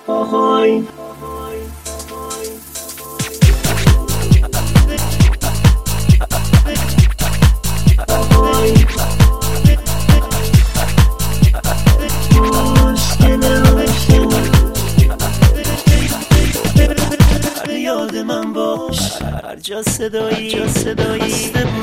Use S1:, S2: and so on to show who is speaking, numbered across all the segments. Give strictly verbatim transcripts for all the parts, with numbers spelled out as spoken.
S1: آهای یاد من باش هر جا صدایی جا صدایی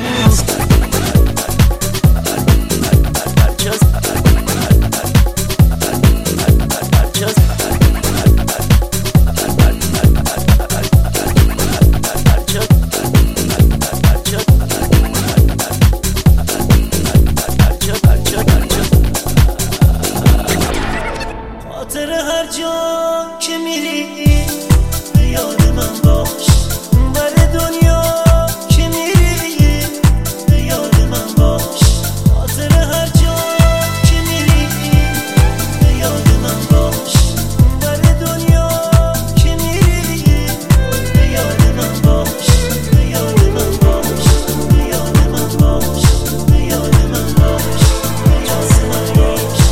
S1: خاطر هر جا که میری یاد من باش بر دنیا که میری یاد من باش خاطر هر جا که میری یاد من باش بر دنیا که میری یاد من باش یاد من باش یاد من باش یاد من باش اجازه نداشت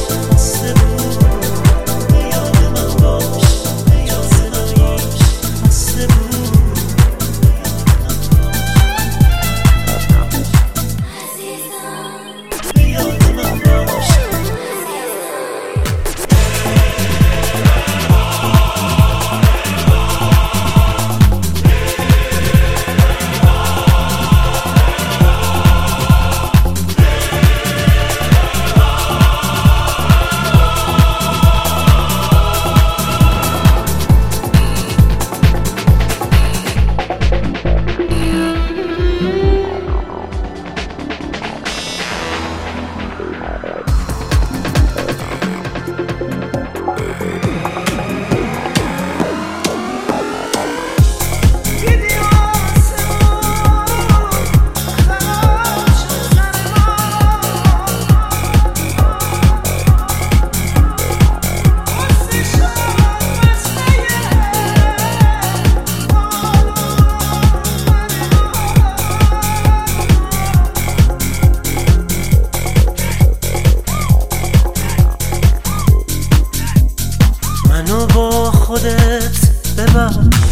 S1: منو با خودت ببر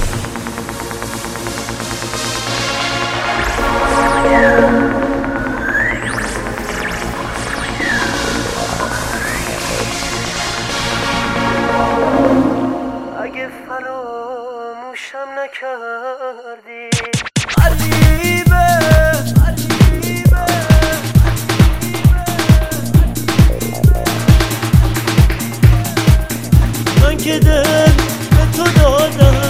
S1: اگه فراموشم نکردی غریبه غریبه من که دل به تو دادم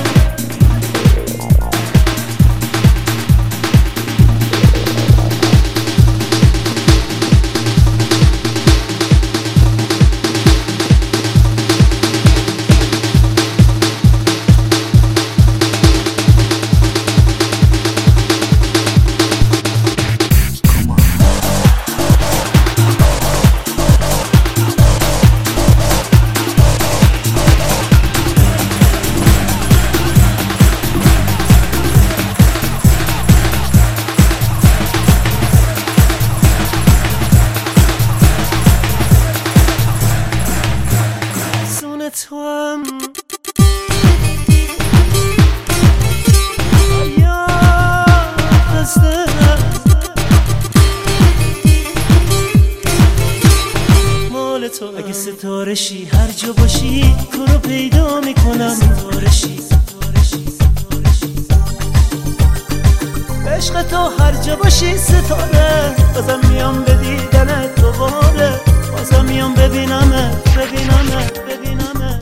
S1: تو هم یا دسته مال تو اگه ستاره شی هر جا باشی تو رو پیدا میکنم ستاره شی عشق تو هر جا باشی ستاره بازم میام به دیدنت دوباره بازم میام ببینمت ببینمت ببینمت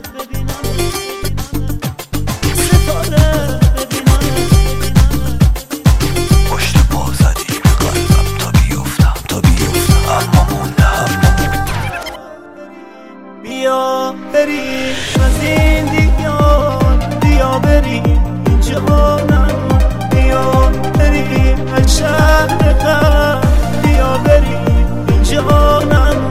S1: بیا بریم از این دیگان بیا بریم اینجا نمون بیا بریم از شهر غم بیا بریم اینجا نمون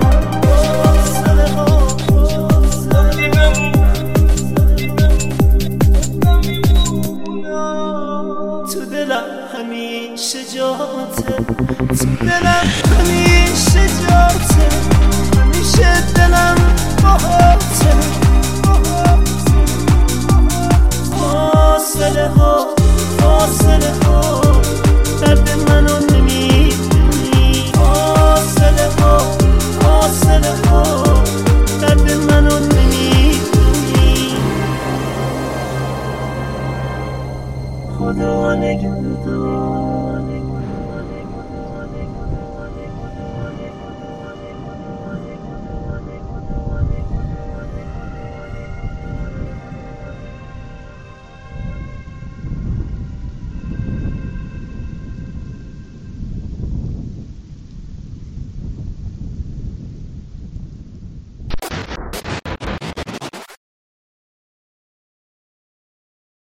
S1: تو دلم همیشه جاته تو دلم